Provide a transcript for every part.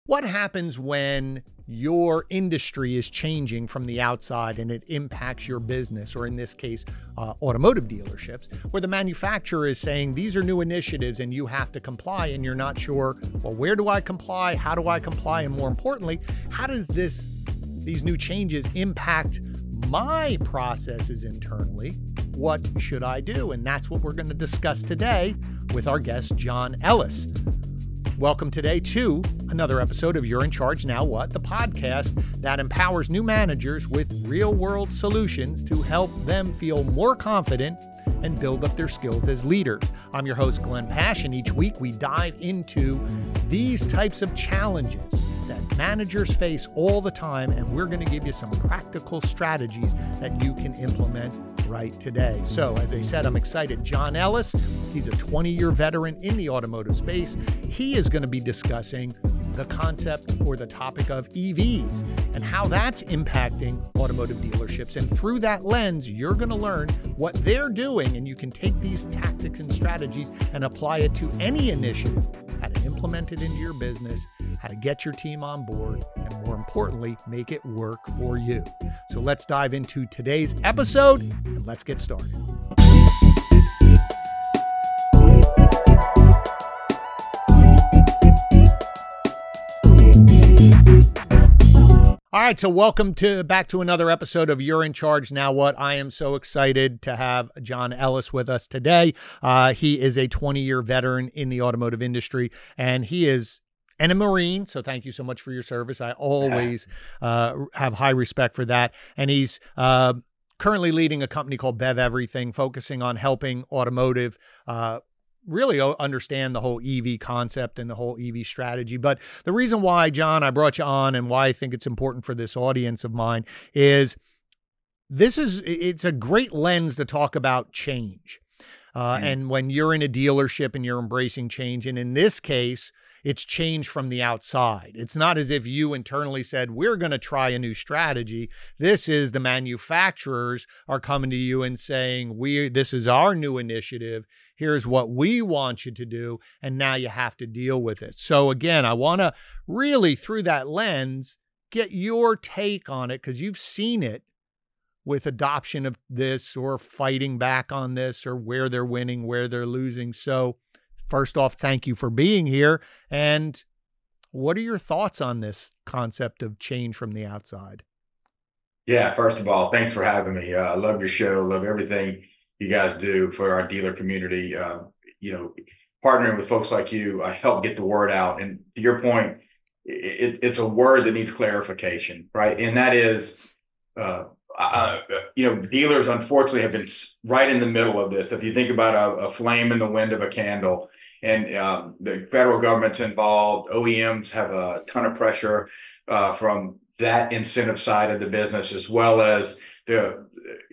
What happens when your industry is changing from the outside and it impacts your business, or in this case, automotive dealerships, where the manufacturer is saying these are new initiatives and you have to comply, and you're not sure, well, where do I comply? How do I comply? And more importantly, how does these new changes impact my processes internally? What should I do? And that's what we're going to discuss today with our guest, John Ellis. Welcome today to another episode of You're in Charge Now What, the podcast that empowers new managers with real-world solutions to help them feel more confident and build up their skills as leaders. I'm your host, Glenn Pash, and each week we dive into these types of challenges that managers face all the time, and we're going to give you some practical strategies that you can implement right today. So, as I said, I'm excited. John Ellis, he's a 20-year veteran in the automotive space. He is going to be discussing the concept or the topic of EVs and how that's impacting automotive dealerships. And through that lens, you're going to learn what they're doing, and you can take these tactics and strategies and apply it to any initiative, how to implement it into your business, how to get your team on board, and more importantly, make it work for you. So let's dive into today's episode and let's get started. All right, so welcome back to another episode of You're in Charge Now What. I am so excited to have John Ellis with us today. He is a 20-year veteran in the automotive industry, and he is a Marine, so thank you so much for your service. I always have high respect for that. And he's currently leading a company called Bev Everything, focusing on helping automotive really understand the whole EV concept and the whole EV strategy. But the reason why, John, I brought you on and why I think it's important for this audience of mine is it's a great lens to talk about change. And when you're in a dealership and you're embracing change, and in this case, it's change from the outside. It's not as if you internally said, we're going to try a new strategy. This is the manufacturers are coming to you and saying, this is our new initiative. Here's what we want you to do. And now you have to deal with it. So again, I want to really, through that lens, get your take on it, because you've seen it with adoption of this or fighting back on this, or where they're winning, where they're losing. So first off, thank you for being here. And what are your thoughts on this concept of change from the outside? Yeah, first of all, thanks for having me. I love your show. Love everything you guys do for our dealer community. Partnering with folks like you, help get the word out. And to your point, it's a word that needs clarification, right? And that is, dealers unfortunately have been right in the middle of this. If you think about a flame in the wind of a candle, and the federal government's involved, OEMs have a ton of pressure from that incentive side of the business, as well as the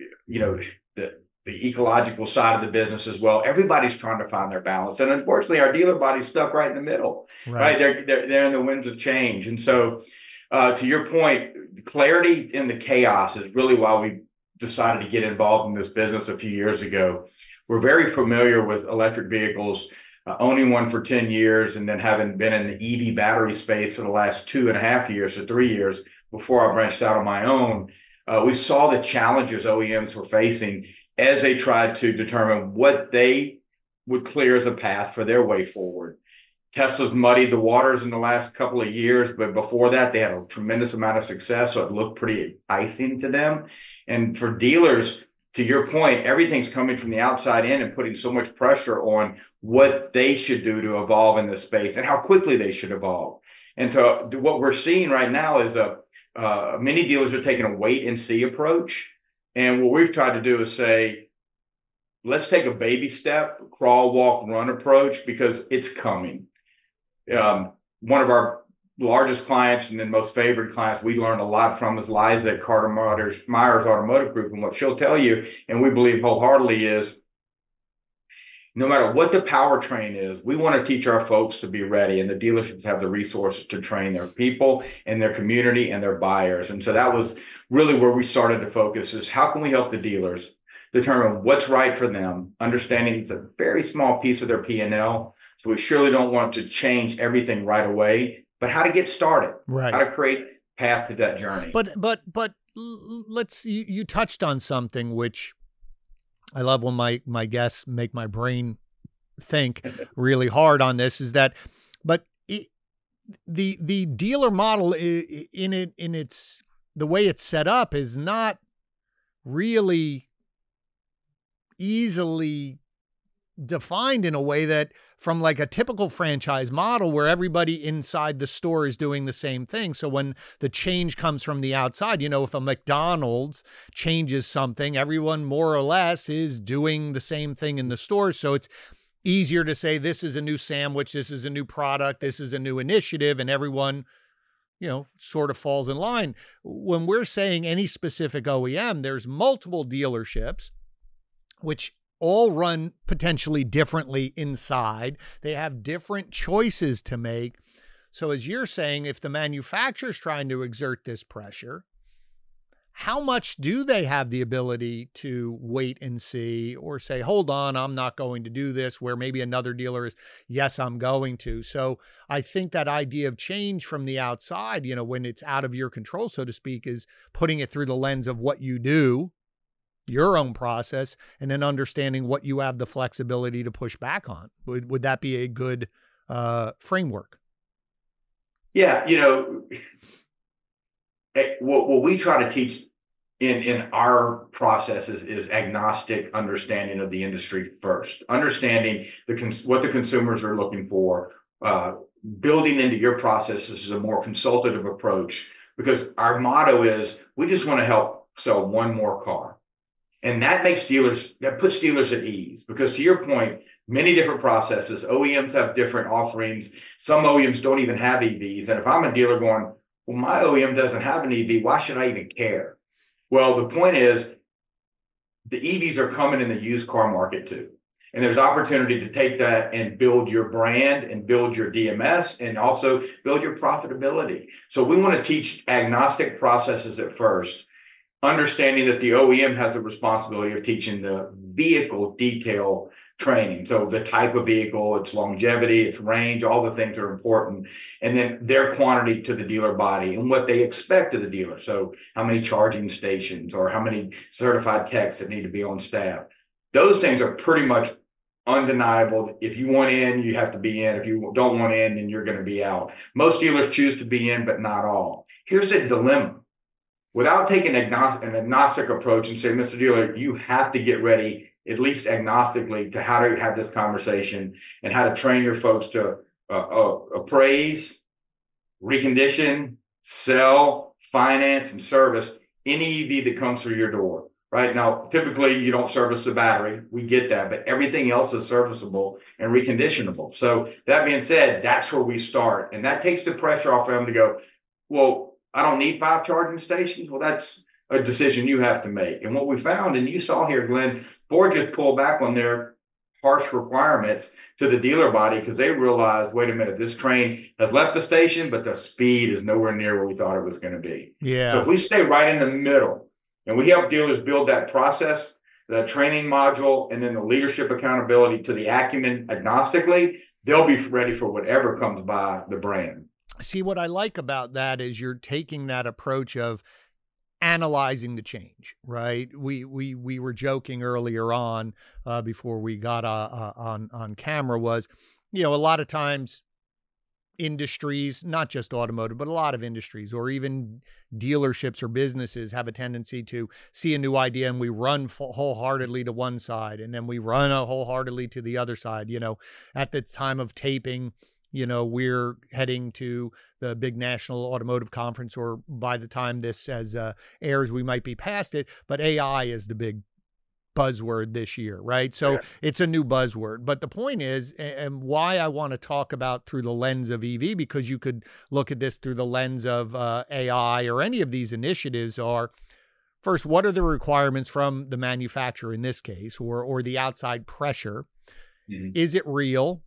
ecological side of the business as well. Everybody's trying to find their balance, and unfortunately, our dealer body's stuck right in the middle. Right? They're in the winds of change, and so to your point, clarity in the chaos is really why we decided to get involved in this business a few years ago. We're very familiar with electric vehicles, owning one for 10 years, and then having been in the EV battery space for the last 2.5 years or 3 years before I branched out on my own. We saw the challenges OEMs were facing as they tried to determine what they would clear as a path for their way forward. Tesla's muddied the waters in the last couple of years, but before that, they had a tremendous amount of success, so it looked pretty enticing to them. And for dealers, to your point, everything's coming from the outside in and putting so much pressure on what they should do to evolve in this space and how quickly they should evolve. And so what we're seeing right now is many dealers are taking a wait and see approach. And what we've tried to do is say, let's take a baby step, crawl, walk, run approach, because it's coming. One of our largest clients and then most favorite clients we learned a lot from is Liza at Carter Myers Automotive Group. And what she'll tell you, and we believe wholeheartedly, is no matter what the powertrain is, we want to teach our folks to be ready, and the dealerships have the resources to train their people and their community and their buyers. And so that was really where we started to focus, is how can we help the dealers determine what's right for them, understanding it's a very small piece of their P&L. So we surely don't want to change everything right away. but how to get started, right? How to create path to that journey. But you touched on something which I love when my guests make my brain think really hard on this, is that, but the dealer model in its the way it's set up is not really easily defined in a way that, from like a typical franchise model where everybody inside the store is doing the same thing. So when the change comes from the outside, if a McDonald's changes something, everyone more or less is doing the same thing in the store. So it's easier to say, this is a new sandwich, this is a new product, this is a new initiative, and everyone, sort of falls in line. When we're saying any specific OEM, there's multiple dealerships, which all run potentially differently inside. They have different choices to make. So as you're saying, if the manufacturer's trying to exert this pressure, how much do they have the ability to wait and see, or say, hold on, I'm not going to do this, where maybe another dealer is, yes, I'm going to. So I think that idea of change from the outside, when it's out of your control, so to speak, is putting it through the lens of what you do, your own process, and then understanding what you have the flexibility to push back on. Would that be a good framework? Yeah. What we try to teach in our processes is agnostic understanding of the industry first, understanding what the consumers are looking for, building into your processes is a more consultative approach, because our motto is, we just want to help sell one more car. And that puts dealers at ease, because to your point, many different processes, OEMs have different offerings. Some OEMs don't even have EVs. And if I'm a dealer going, well, my OEM doesn't have an EV, why should I even care? Well, the point is, the EVs are coming in the used car market too. And there's opportunity to take that and build your brand and build your DMS and also build your profitability. So we want to teach agnostic processes at first, understanding that the OEM has the responsibility of teaching the vehicle detail training. So the type of vehicle, its longevity, its range, all the things are important. And then their quantity to the dealer body and what they expect of the dealer. So how many charging stations or how many certified techs that need to be on staff. Those things are pretty much undeniable. If you want in, you have to be in. If you don't want in, then you're going to be out. Most dealers choose to be in, but not all. Here's the dilemma. Without taking an agnostic approach and saying, Mr. Dealer, you have to get ready, at least agnostically, to how to have this conversation and how to train your folks to appraise, recondition, sell, finance, and service any EV that comes through your door. Right now, typically you don't service the battery. We get that, but everything else is serviceable and reconditionable. So that being said, that's where we start. And that takes the pressure off of them to go, well, I don't need 5 charging stations. Well, that's a decision you have to make. And what we found, and you saw here, Glenn, Ford just pulled back on their harsh requirements to the dealer body because they realized, wait a minute, this train has left the station, but the speed is nowhere near where we thought it was going to be. Yeah. So if we stay right in the middle and we help dealers build that process, the training module, and then the leadership accountability to the acumen agnostically, they'll be ready for whatever comes by the brand. See, what I like about that is you're taking that approach of analyzing the change, right? We were joking earlier on before we got on camera was, a lot of times industries, not just automotive, but a lot of industries or even dealerships or businesses have a tendency to see a new idea and we run wholeheartedly to one side and then we run wholeheartedly to the other side. At the time of taping, we're heading to the big national automotive conference, or by the time this airs, we might be past it, but AI is the big buzzword this year, right? So It's a new buzzword. But the point is, and why I want to talk about through the lens of EV, because you could look at this through the lens of AI or any of these initiatives are, first, what are the requirements from the manufacturer in this case, or the outside pressure? Mm-hmm. Is it real?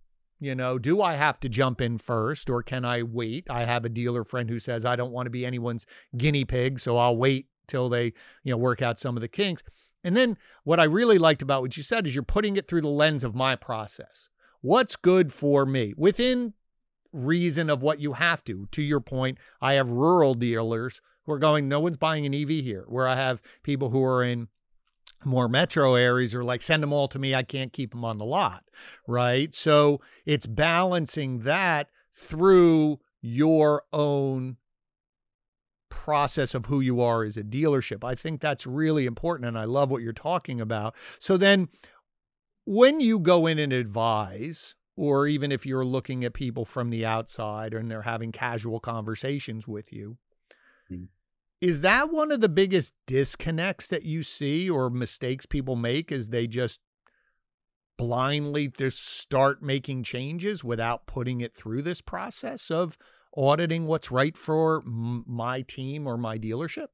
Do I have to jump in first or can I wait? I have a dealer friend who says, I don't want to be anyone's guinea pig, so I'll wait till they, work out some of the kinks. And then what I really liked about what you said is you're putting it through the lens of my process. What's good for me within reason of what you have to. To your point, I have rural dealers who are going, no one's buying an EV here, where I have people who are in more metro areas are like, send them all to me. I can't keep them on the lot. Right. So it's balancing that through your own process of who you are as a dealership. I think that's really important. And I love what you're talking about. So then when you go in and advise, or even if you're looking at people from the outside and they're having casual conversations with you, is that one of the biggest disconnects that you see or mistakes people make, is they just blindly just start making changes without putting it through this process of auditing what's right for my team or my dealership?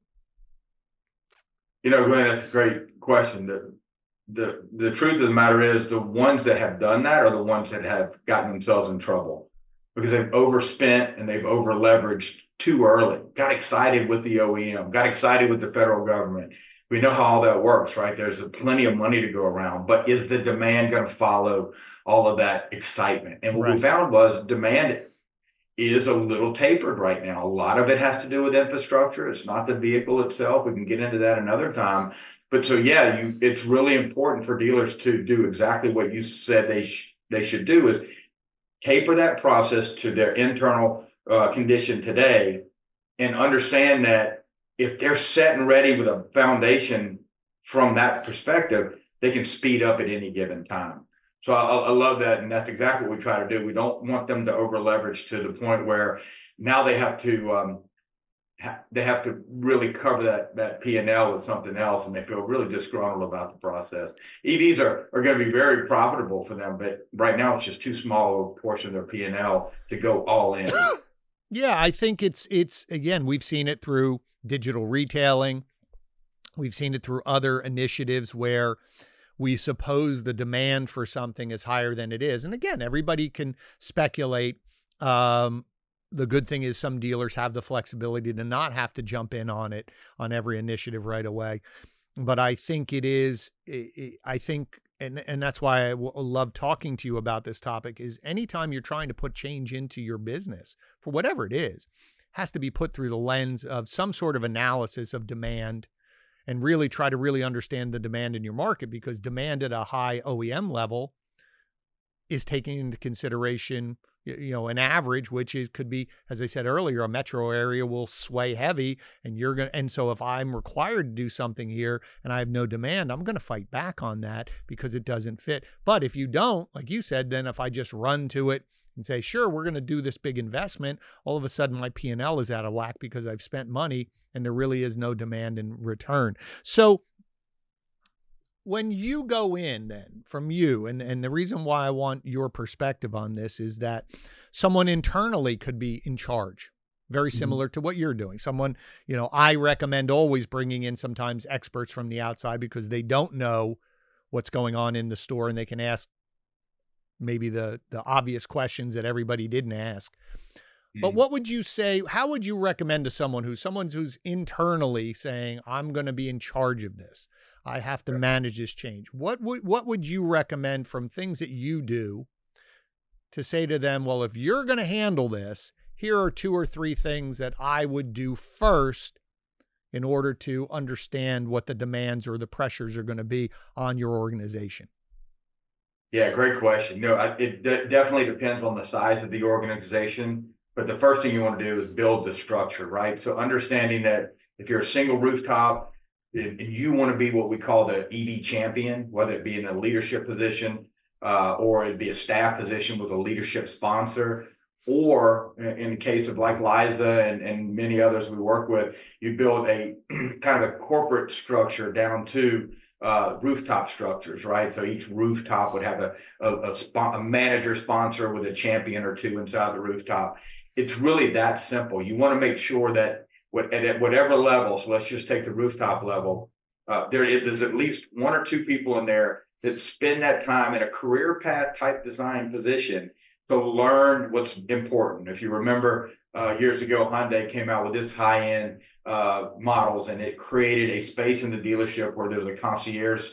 Glenn, that's a great question. The truth of the matter is, the ones that have done that are the ones that have gotten themselves in trouble because they've overspent and they've over leveraged too early, got excited with the OEM, got excited with the federal government. We know how all that works, right? There's plenty of money to go around, but is the demand going to follow all of that excitement? And what we found was demand is a little tapered right now. A lot of it has to do with infrastructure. It's not the vehicle itself. We can get into that another time. But so, yeah, it's really important for dealers to do exactly what you said they should do, is taper that process to their internal condition today, and understand that if they're set and ready with a foundation from that perspective, they can speed up at any given time. So I love that, and that's exactly what we try to do. We don't want them to over leverage to the point where now they have to really cover that P&L with something else, and they feel really disgruntled about the process. EVs are going to be very profitable for them, but right now it's just too small a portion of their P&L to go all in. Yeah, I think it's again, we've seen it through digital retailing. We've seen it through other initiatives where we suppose the demand for something is higher than it is. And again, everybody can speculate. The good thing is some dealers have the flexibility to not have to jump in on it on every initiative right away. But I think it is, I think, and that's why I love talking to you about this topic, is anytime you're trying to put change into your business for whatever it is, has to be put through the lens of some sort of analysis of demand, and really try to really understand the demand in your market, because demand at a high OEM level is taking into consideration, an average, which could be, as I said earlier, a metro area will sway heavy, and so if I'm required to do something here and I have no demand, I'm going to fight back on that because it doesn't fit. But if you don't, like you said, then if I just run to it and say, sure, we're going to do this big investment, all of a sudden my P&L is out of whack because I've spent money and there really is no demand in return. So when you go in then from you, and the reason why I want your perspective on this is that someone internally could be in charge, very similar to what you're doing. Someone, I recommend always bringing in sometimes experts from the outside because they don't know what's going on in the store and they can ask maybe the obvious questions that everybody didn't ask. But what would you say, how would you recommend to someone who's internally saying, I'm going to be in charge of this, I have to manage this change? What would you recommend from things that you do to say to them, well, if you're going to handle this, here are 2 or 3 things that I would do first in order to understand what the demands or the pressures are going to be on your organization? Yeah, great question. It definitely depends on the size of the organization. But the first thing you want to do is build the structure, right? So understanding that if you're a single rooftop, you want to be what we call the EV champion, whether it be in a leadership position or it'd be a staff position with a leadership sponsor, or in the case of like Liza and many others we work with, you build a kind of a corporate structure down to rooftop structures, right? So each rooftop would have a manager sponsor with a champion or 2 inside the rooftop. It's really that simple. You want to make sure that at whatever level, so let's just take the rooftop level, there's at least 1 or 2 people in there that spend that time in a career path type design position to learn what's important. If you remember years ago, Hyundai came out with its high-end models, and it created a space in the dealership where there was a concierge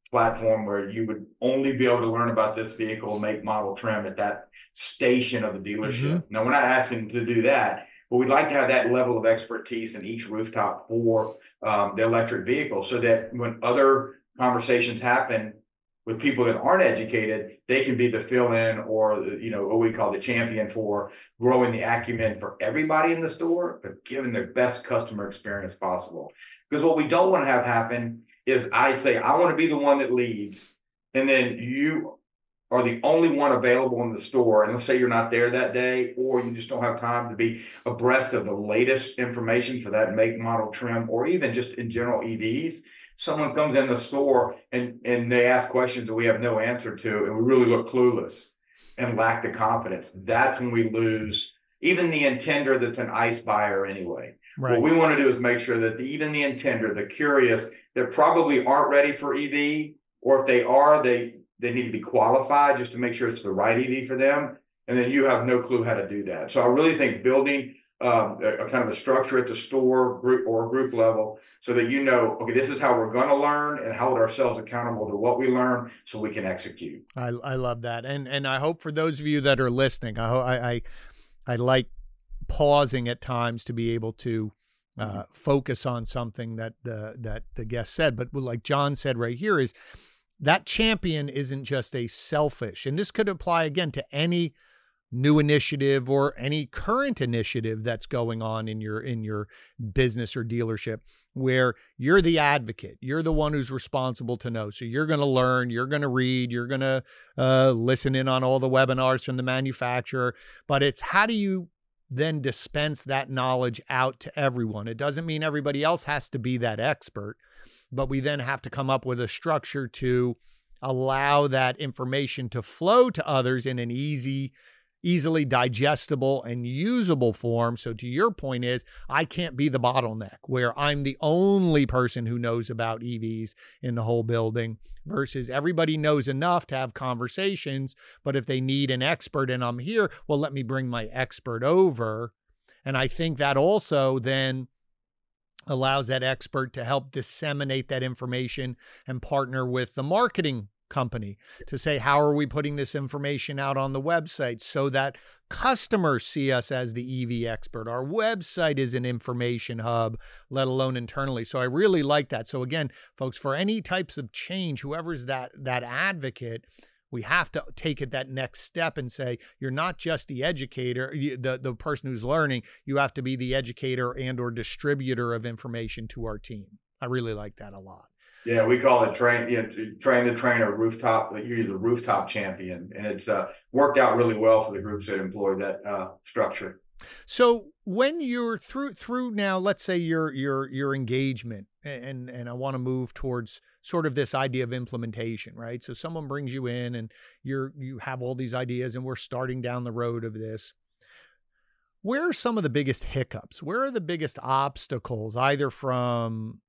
platform where you would only be able to learn about this vehicle, make, model, trim at that station of the dealership. Mm-hmm. Now, we're not asking to do that, but we'd like to have that level of expertise in each rooftop for the electric vehicle, so that when other conversations happen with people that aren't educated, they can be the fill-in, or what we call the champion for growing the acumen for everybody in the store, but giving the best customer experience possible. Because what we don't want to have happen is I say, I want to be the one that leads, and then you are the only one available in the store. And let's say you're not there that day, or you just don't have time to be abreast of the latest information for that make, model, trim, or even just in general EVs. Someone comes in the store and they ask questions that we have no answer to, and we really look clueless and lack the confidence. That's when we lose even the intender that's an ICE buyer anyway. Right. What we want to do is make sure that even the intender, the curious, that probably aren't ready for EV, or if they are, they need to be qualified just to make sure it's the right EV for them. And then you have no clue how to do that. So I really think building a kind of a structure at the store group level, so that okay, this is how we're going to learn, and hold ourselves accountable to what we learn so we can execute. I love that. And I hope for those of you that are listening, I like pausing at times to be able to focus on something that the guest said. But like John said right here, is that champion isn't just a selfish, and this could apply again to any new initiative or any current initiative that's going on in your business or dealership, where you're the advocate, you're the one who's responsible to know. So you're going to learn, you're going to read, you're going to listen in on all the webinars from the manufacturer, but it's how do you then dispense that knowledge out to everyone? It doesn't mean everybody else has to be that expert, but we then have to come up with a structure to allow that information to flow to others in an easily digestible and usable form. So to your point is, I can't be the bottleneck where I'm the only person who knows about EVs in the whole building, versus everybody knows enough to have conversations. But if they need an expert and I'm here, well, let me bring my expert over. And I think that also then allows that expert to help disseminate that information and partner with the marketing company to say, how are we putting this information out on the website so that customers see us as the EV expert? Our website is an information hub, let alone internally. So I really like that. So again, folks, for any types of change, whoever's that advocate, we have to take it that next step and say, you're not just the educator, the person who's learning, you have to be the educator and or distributor of information to our team. I really like that a lot. Yeah, we call it train the trainer rooftop. You're the rooftop champion, and it's worked out really well for the groups that employ that structure. So when you're through now, let's say your engagement, and I want to move towards sort of this idea of implementation, right? So someone brings you in, and you have all these ideas, and we're starting down the road of this. Where are some of the biggest hiccups? Where are the biggest obstacles, either from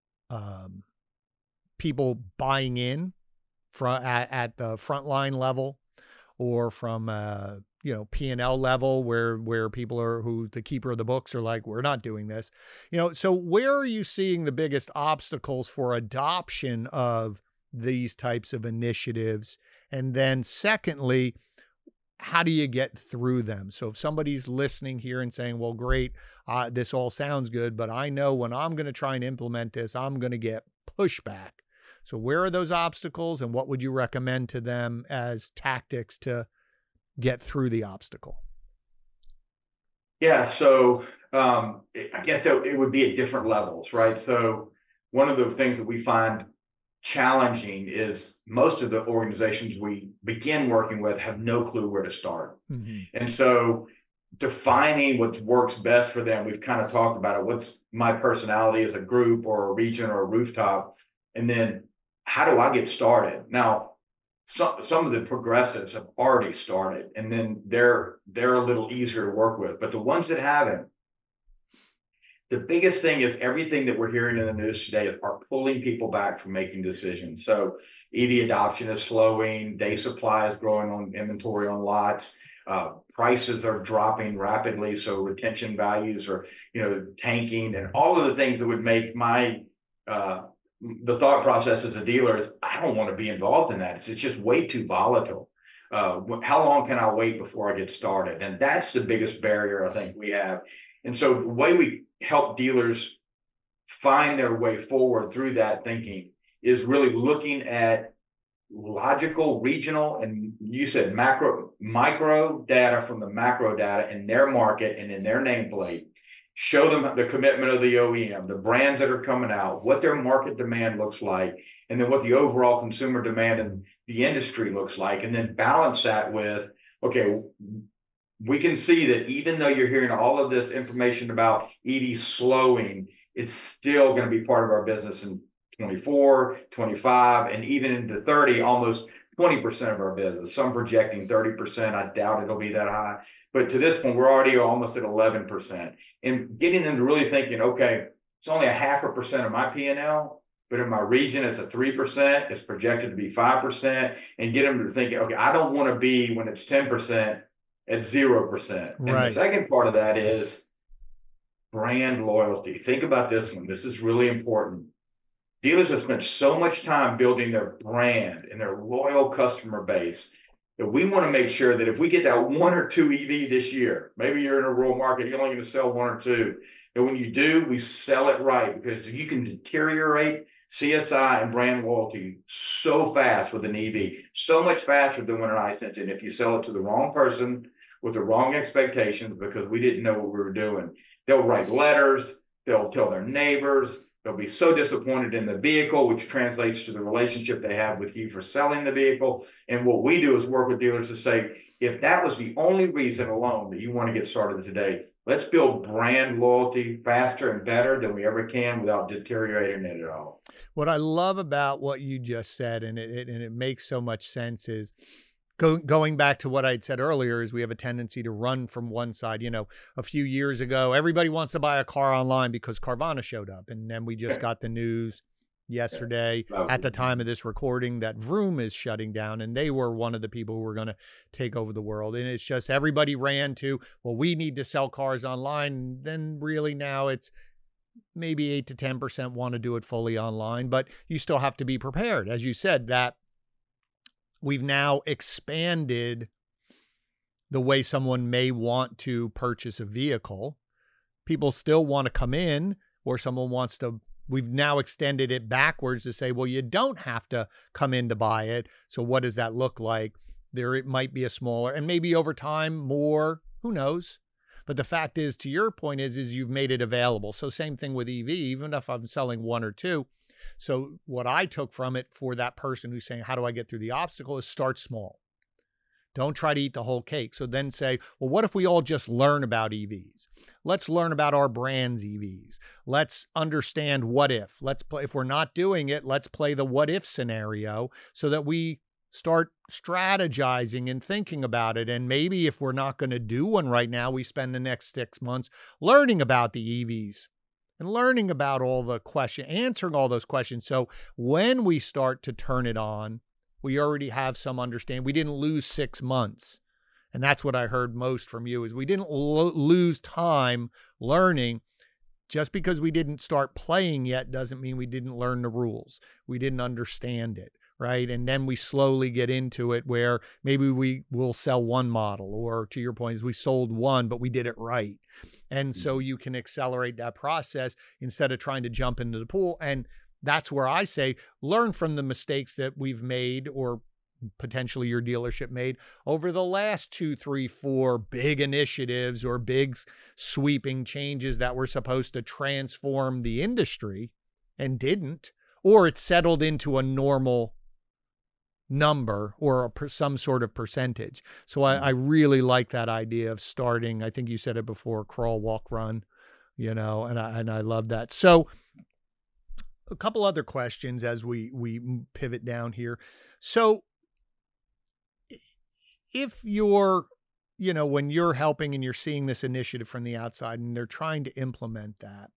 people buying in at the frontline level, or from P&L level, where people are, who the keeper of the books are like, we're not doing this, so where are you seeing the biggest obstacles for adoption of these types of initiatives? And then secondly, how do you get through them? So if somebody's listening here and saying, well, great, this all sounds good, but I know when I'm going to try and implement this, I'm going to get pushback. So where are those obstacles, and what would you recommend to them as tactics to get through the obstacle? Yeah, so I guess it would be at different levels, right? So one of the things that we find challenging is most of the organizations we begin working with have no clue where to start. Mm-hmm. And so defining what works best for them, we've kind of talked about it. What's my personality as a group or a region or a rooftop? And then how do I get started? Now, some of the progressives have already started, and then they're a little easier to work with. But the ones that haven't, the biggest thing is everything that we're hearing in the news today are pulling people back from making decisions. So EV adoption is slowing, day supply is growing on inventory on lots, prices are dropping rapidly, so retention values are tanking, and all of the things that would make my the thought process as a dealer is, I don't want to be involved in that. It's just way too volatile. How long can I wait before I get started? And that's the biggest barrier I think we have. And so the way we help dealers find their way forward through that thinking is really looking at logical, regional, and you said micro data from the macro data in their market and in their nameplate. Show them the commitment of the OEM, the brands that are coming out, what their market demand looks like, and then what the overall consumer demand in the industry looks like, and then balance that with, okay, we can see that even though you're hearing all of this information about EV slowing, it's still going to be part of our business in 24, 25, and even into 30, almost 20% of our business. Some projecting 30%. I doubt it'll be that high. But to this point, we're already almost at 11%. And getting them to really thinking, okay, it's only a 0.5% of my P&L, but in my region, it's a 3%. It's projected to be 5%. And get them to thinking, okay, I don't want to be, when it's 10%, at 0%. Right. And the second part of that is brand loyalty. Think about this one. This is really important. Dealers have spent so much time building their brand and their loyal customer base that we want to make sure that if we get that 1 or 2 EV this year, maybe you're in a rural market, you're only going to sell 1 or 2. And when you do, we sell it right, because you can deteriorate CSI and brand loyalty so fast with an EV, so much faster than with an ICE engine if you sell it to the wrong person with the wrong expectations, because we didn't know what we were doing. They'll write letters, they'll tell their neighbors, they'll be so disappointed in the vehicle, which translates to the relationship they have with you for selling the vehicle. And what we do is work with dealers to say, if that was the only reason alone that you want to get started today, let's build brand loyalty faster and better than we ever can without deteriorating it at all. What I love about what you just said, and it makes so much sense, is going back to what I'd said earlier, is we have a tendency to run from one side. You know, a few years ago, everybody wants to buy a car online because Carvana showed up. And then we just got the news yesterday at the time of this recording that Vroom is shutting down, and they were one of the people who were going to take over the world. And it's just everybody ran to, well, we need to sell cars online. And then really now it's maybe 8 to 10% want to do it fully online, but you still have to be prepared. As you said, that we've now expanded the way someone may want to purchase a vehicle. People still want to come in, or someone wants to, we've now extended it backwards to say, well, you don't have to come in to buy it. So what does that look like? There, it might be a smaller, and maybe over time more, who knows? But the fact is, to your point, is you've made it available. So same thing with EV, even if I'm selling 1 or 2. So what I took from it for that person who's saying, how do I get through the obstacle, is start small. Don't try to eat the whole cake. So then say, well, what if we all just learn about EVs? Let's learn about our brand's EVs. Let's understand what if. Let's play, if we're not doing it, let's play the what if scenario so that we start strategizing and thinking about it. And maybe if we're not going to do one right now, we spend the next 6 months learning about the EVs and learning about all the questions, answering all those questions. So when we start to turn it on, we already have some understanding. We didn't lose 6 months. And that's what I heard most from you, is we didn't lose time learning. Just because we didn't start playing yet doesn't mean we didn't learn the rules. We didn't understand it, right? And then we slowly get into it where maybe we will sell one model, or to your point, is we sold one, but we did it right. And so you can accelerate that process instead of trying to jump into the pool. And that's where I say, learn from the mistakes that we've made, or potentially your dealership made over the last 2, 3, 4 big initiatives or big sweeping changes that were supposed to transform the industry and didn't, or it settled into a normal number or some sort of percentage. So I really like that idea of starting. I think you said it before, crawl, walk, run, you know, and I love that. So a couple other questions as we pivot down here. So if you're, you know, when you're helping and you're seeing this initiative from the outside and they're trying to implement that,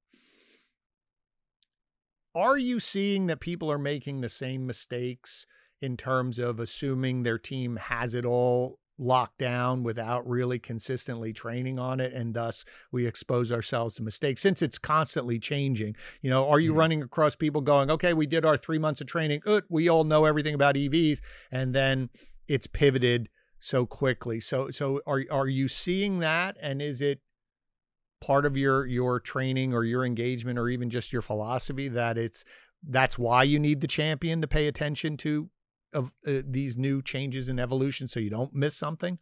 are you seeing that people are making the same mistakes in terms of assuming their team has it all locked down without really consistently training on it, and thus we expose ourselves to mistakes since it's constantly changing. Are you running across people going, okay, we did our 3 months of training, good, we all know everything about EVs, and then it's pivoted so quickly? So are you seeing that, and is it part of your training or your engagement or even just your philosophy that's why you need the champion to pay attention to these new changes and evolution so you don't miss something?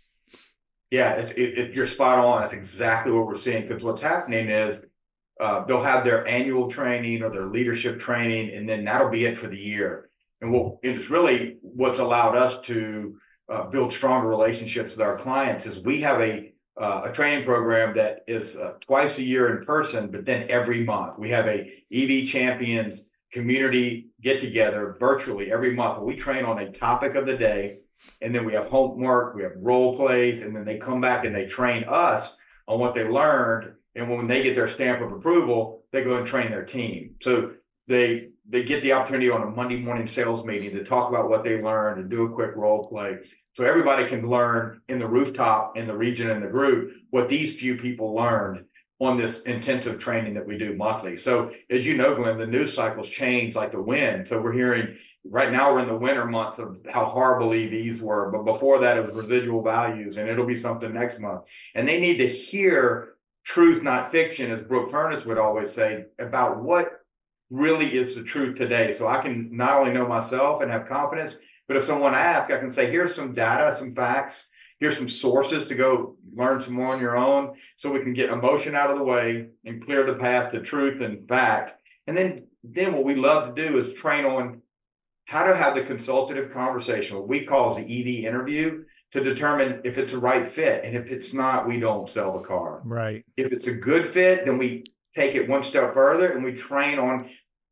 Yeah, you're spot on. That's exactly what we're seeing, because what's happening is they'll have their annual training or their leadership training, and then that'll be it for the year. And it's really what's allowed us to build stronger relationships with our clients is we have a training program that is twice a year in person, but then every month we have a EV Champions community get together virtually every month. We train on a topic of the day, and then we have homework, we have role plays, and then they come back and they train us on what they learned. And when they get their stamp of approval, they go and train their team. So they get the opportunity on a Monday morning sales meeting to talk about what they learned and do a quick role play. So everybody can learn in the rooftop, in the region, in the group, what these few people learned on this intensive training that we do monthly. So as you know, Glenn, the news cycles change like the wind. So we're hearing right now we're in the winter months of how horrible EVs were, but before that it was residual values, and it'll be something next month. And they need to hear truth, not fiction, as Brooke Furness would always say, about what really is the truth today. So I can not only know myself and have confidence, but if someone asks, I can say, here's some data, some facts, here's some sources to go learn some more on your own, so we can get emotion out of the way and clear the path to truth and fact. And then what we love to do is train on how to have the consultative conversation, what we call the EV interview, to determine if it's a right fit. And if it's not, we don't sell the car. Right. If it's a good fit, then we take it one step further and we train on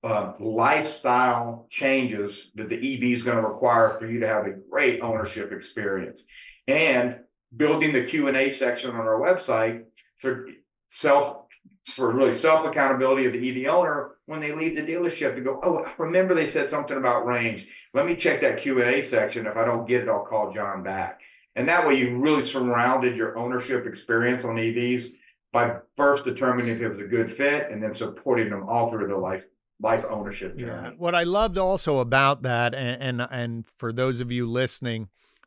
lifestyle changes that the EV is going to require for you to have a great ownership experience. And building the Q&A section on our website for really self accountability of the EV owner when they leave the dealership to go, oh, I remember they said something about range. Let me check that Q&A section. If I don't get it, I'll call John back. And that way you really surrounded your ownership experience on EVs by first determining if it was a good fit and then supporting them all through their life ownership journey. Yeah. What I loved also about that, and for those of you listening,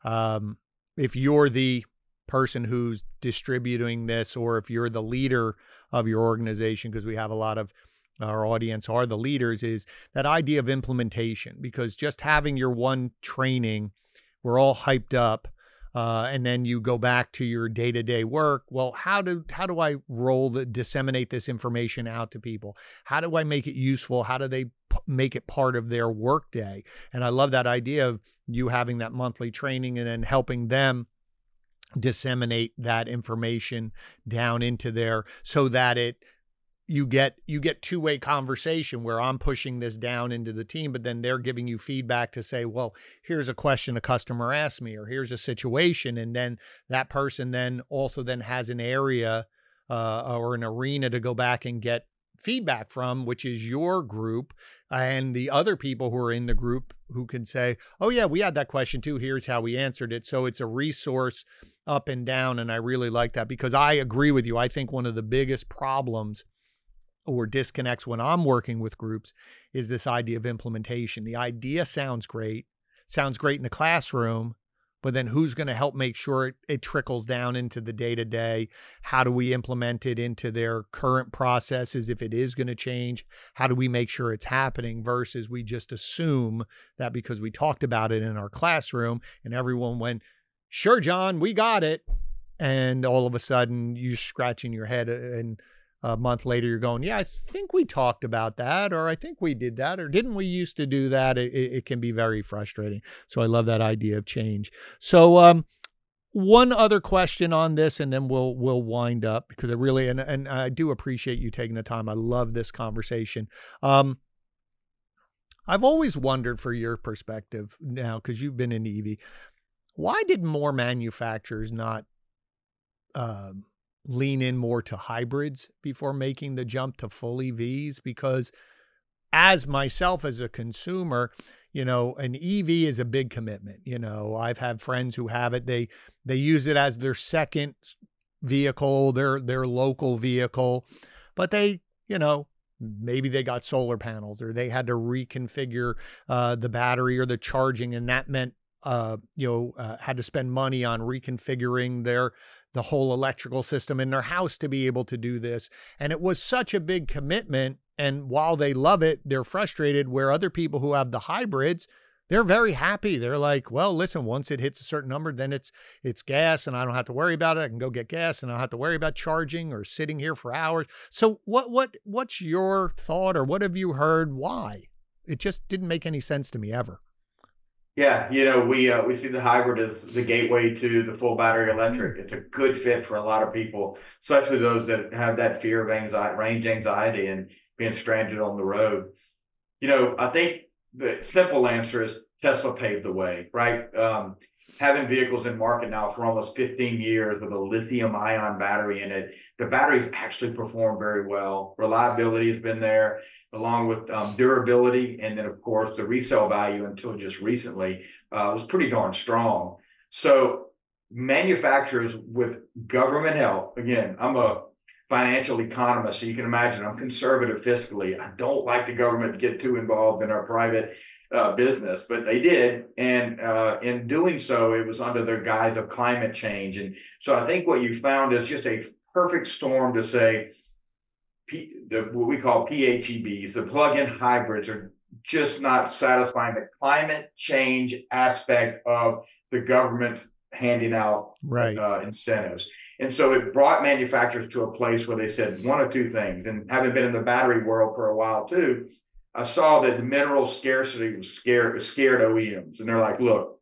if you're the person who's distributing this, or if you're the leader of your organization, because we have a lot of our audience are the leaders, is that idea of implementation. Because just having your one training, we're all hyped up, and then you go back to your day-to-day work. Well, how do I disseminate this information out to people? How do I make it useful? How do they make it part of their workday? And I love that idea of you having that monthly training and then helping them disseminate that information down into there, so that you get two-way conversation where I'm pushing this down into the team, but then they're giving you feedback to say, well, here's a question a customer asked me, or here's a situation. And then that person then has an area or an arena to go back and get feedback from, which is your group and the other people who are in the group who can say, oh yeah, we had that question too. Here's how we answered it. So it's a resource up and down. And I really like that, because I agree with you. I think one of the biggest problems or disconnects when I'm working with groups is this idea of implementation. The idea sounds great in the classroom, but then who's going to help make sure it trickles down into the day-to-day? How do we implement it into their current processes? If it is going to change, how do we make sure it's happening, versus we just assume that because we talked about it in our classroom and everyone went, sure, John, we got it. And all of a sudden you're scratching your head, and a month later you're going, yeah, I think we talked about that, or I think we did that, or didn't we used to do that? It can be very frustrating. So I love that idea of change. So one other question on this, and then we'll wind up, because I really, and I do appreciate you taking the time. I love this conversation. I've always wondered, for your perspective now, because you've been in EV, why did more manufacturers not lean in more to hybrids before making the jump to full EVs? Because as myself, as a consumer, an EV is a big commitment. I've had friends who have it. They use it as their second vehicle, their local vehicle, but they, maybe they got solar panels or they had to reconfigure the battery or the charging, and that meant had to spend money on reconfiguring the whole electrical system in their house to be able to do this. And it was such a big commitment. And while they love it, they're frustrated, where other people who have the hybrids, they're very happy. They're like, well, listen, once it hits a certain number, then it's gas and I don't have to worry about it. I can go get gas and I don't have to worry about charging or sitting here for hours. So what's your thought, or what have you heard? Why? It just didn't make any sense to me ever. Yeah, we see the hybrid as the gateway to the full battery electric. It's a good fit for a lot of people, especially those that have that fear of anxiety, range anxiety, and being stranded on the road. I think the simple answer is Tesla paved the way, right? Having vehicles in market now for almost 15 years with a lithium ion battery in it, the batteries actually perform very well. Reliability has been there, along with durability. And then, of course, the resale value until just recently was pretty darn strong. So manufacturers with government help, again, I'm a financial economist, so you can imagine I'm conservative fiscally. I don't like the government to get too involved in our private business, but they did. And in doing so, it was under the guise of climate change. And so I think what you found is just a perfect storm to say, what we call PHEVs, the plug-in hybrids, are just not satisfying the climate change aspect of the government handing out incentives. And so it brought manufacturers to a place where they said one of two things. And having been in the battery world for a while too, I saw that the mineral scarcity was scared OEMs. And they're like, look,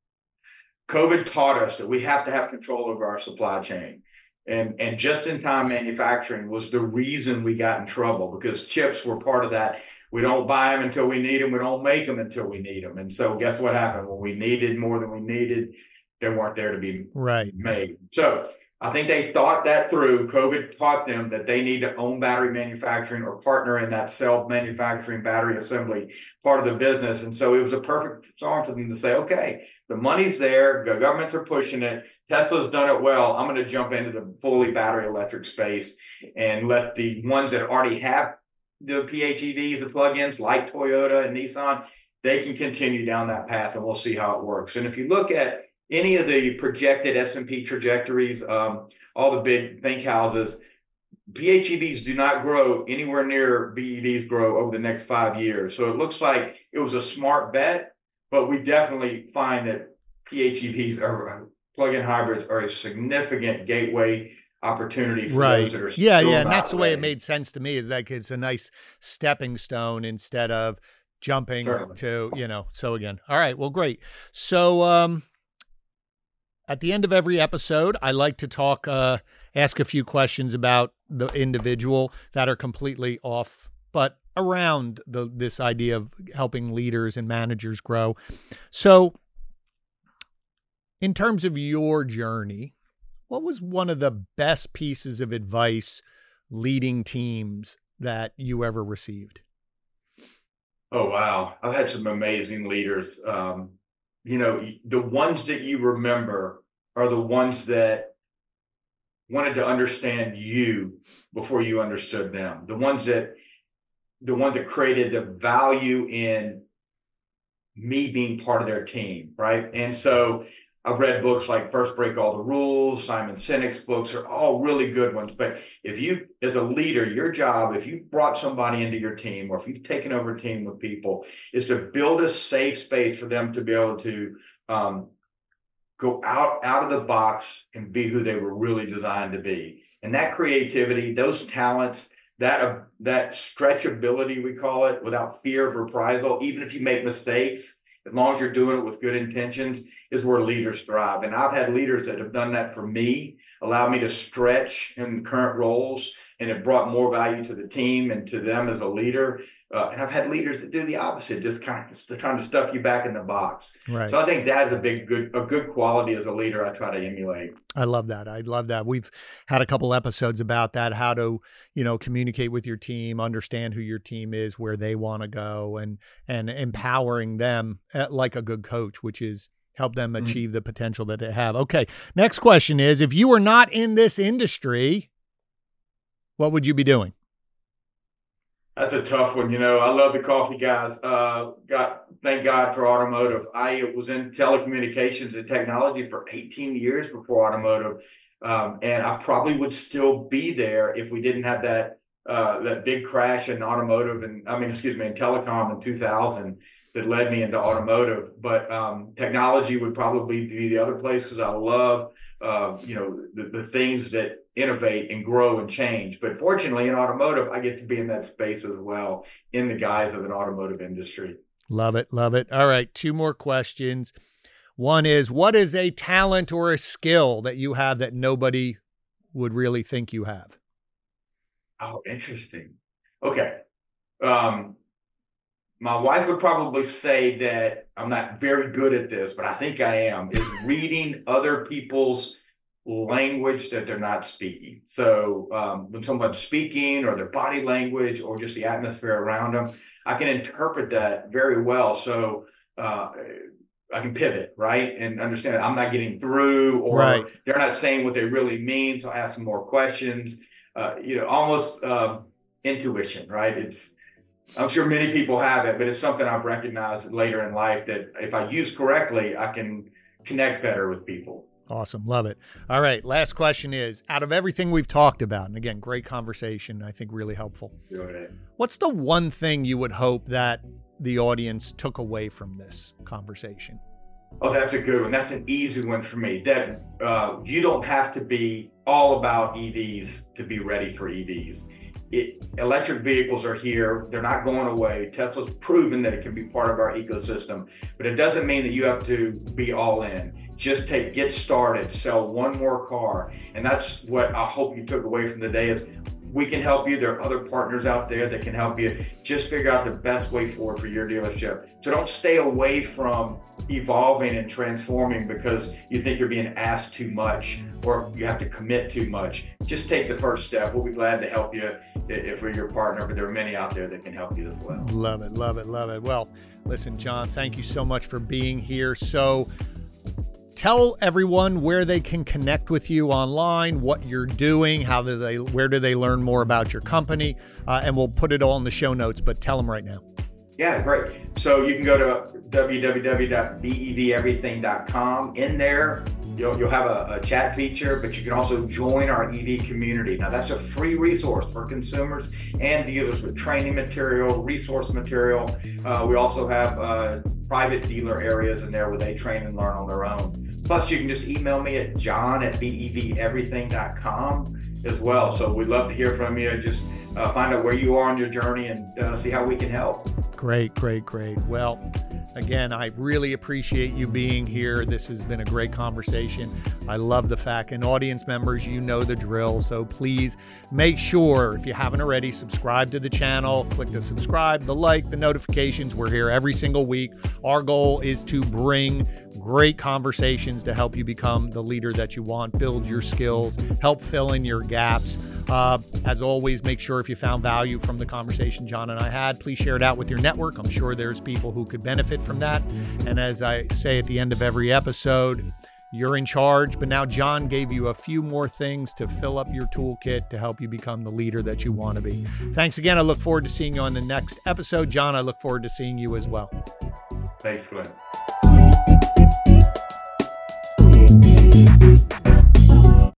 COVID taught us that we have to have control over our supply chain. And just-in-time manufacturing was the reason we got in trouble, because chips were part of that. We don't buy them until we need them. We don't make them until we need them. And so guess what happened? When we needed more than we needed, they weren't there to be made. So I think they thought that through. COVID taught them that they need to own battery manufacturing or partner in that self-manufacturing battery assembly part of the business. And so it was a perfect storm for them to say, okay, the money's there, the governments are pushing it, Tesla's done it well, I'm going to jump into the fully battery electric space and let the ones that already have the PHEVs, the plugins like Toyota and Nissan, they can continue down that path, and we'll see how it works. And if you look at any of the projected S&P trajectories, all the big think houses, PHEVs do not grow anywhere near BEVs grow over the next 5 years. So it looks like it was a smart bet, but we definitely find that PHEVs or plug-in hybrids are a significant gateway opportunity for those that are still and that's the way it made sense to me, is that it's a nice stepping stone instead of jumping to, so again. All right, well, great. So at the end of every episode, I like to ask a few questions about the individual that are completely off, but around this idea of helping leaders and managers grow. So in terms of your journey, what was one of the best pieces of advice leading teams that you ever received? Oh, wow. I've had some amazing leaders. The ones that you remember are the ones that wanted to understand you before you understood them. The one that created the value in me being part of their team, right? And so I've read books like First Break All the Rules, Simon Sinek's books are all really good ones. But if you, as a leader, your job, if you brought somebody into your team, or if you've taken over a team with people, is to build a safe space for them to be able to go out of the box and be who they were really designed to be. And that creativity, those talents, that stretchability, we call it, without fear of reprisal, even if you make mistakes, as long as you're doing it with good intentions, is where leaders thrive. And I've had leaders that have done that for me, allowed me to stretch in current roles, and it brought more value to the team and to them as a leader. And I've had leaders that do the opposite, just kind of trying to stuff you back in the box. Right. So I think that is a good quality as a leader I try to emulate. I love that. We've had a couple episodes about that, how to, communicate with your team, understand who your team is, where they want to go, and empowering them like a good coach, which is help them achieve the potential that they have. Okay. Next question is, if you were not in this industry, what would you be doing? That's a tough one. I love the coffee guys. Thank God for automotive. I was in telecommunications and technology for 18 years before automotive. And I probably would still be there if we didn't have that big crash in automotive in telecom in 2000 that led me into automotive. But technology would probably be the other place, because I love the things that innovate and grow and change. But fortunately in automotive, I get to be in that space as well, in the guise of an automotive industry. Love it. Love it. All right. 2 more questions. One is, what is a talent or a skill that you have that nobody would really think you have? Oh, interesting. Okay. My wife would probably say that I'm not very good at this, but I think I am, is reading other people's language that they're not speaking. So when someone's speaking, or their body language, or just the atmosphere around them, I can interpret that very well. So I can pivot, right? And understand that I'm not getting through, or they're not saying what they really mean. So I ask them more questions, almost intuition, right? I'm sure many people have it, but it's something I've recognized later in life that if I use correctly, I can connect better with people. Awesome. Love it. All right. Last question is, out of everything we've talked about, and again, great conversation, I think really helpful. Right. What's the one thing you would hope that the audience took away from this conversation? Oh, that's a good one. That's an easy one for me. That you don't have to be all about EVs to be ready for EVs. Electric vehicles are here. They're not going away. Tesla's proven that it can be part of our ecosystem, but it doesn't mean that you have to be all in. Just get started, sell one more car. And that's what I hope you took away from today is we can help you. There are other partners out there that can help you. Just figure out the best way forward for your dealership. So don't stay away from evolving and transforming because you think you're being asked too much or you have to commit too much. Just take the first step. We'll be glad to help you if we're your partner, but there are many out there that can help you as well. Love it, love it, love it. Well, listen, John, thank you so much for being here. So tell everyone where they can connect with you online, what you're doing, where do they learn more about your company, and we'll put it all in the show notes, but tell them right now. Yeah, great. So you can go to www.beverything.com. In there, you'll have a chat feature, but you can also join our EV community. Now, that's a free resource for consumers and dealers with training material, resource material. We also have private dealer areas in there where they train and learn on their own. Plus, you can just email me at john@beverything.com as well. So we'd love to hear from you. Just find out where you are on your journey and see how we can help. Great, great, great. Well, again, I really appreciate you being here. This has been a great conversation. I love the fact, and audience members, you know the drill. So please make sure, if you haven't already, subscribe to the channel, click the subscribe, the like, the notifications. We're here every single week. Our goal is to bring great conversations to help you become the leader that you want, build your skills, help fill in your gaps. As always, make sure if you found value from the conversation John and I had, please share it out with your network. I'm sure there's people who could benefit from that. And as I say at the end of every episode, you're in charge, but now John gave you a few more things to fill up your toolkit to help you become the leader that you want to be. Thanks again. I look forward to seeing you on the next episode. John, I look forward to seeing you as well. Thanks, Glenn.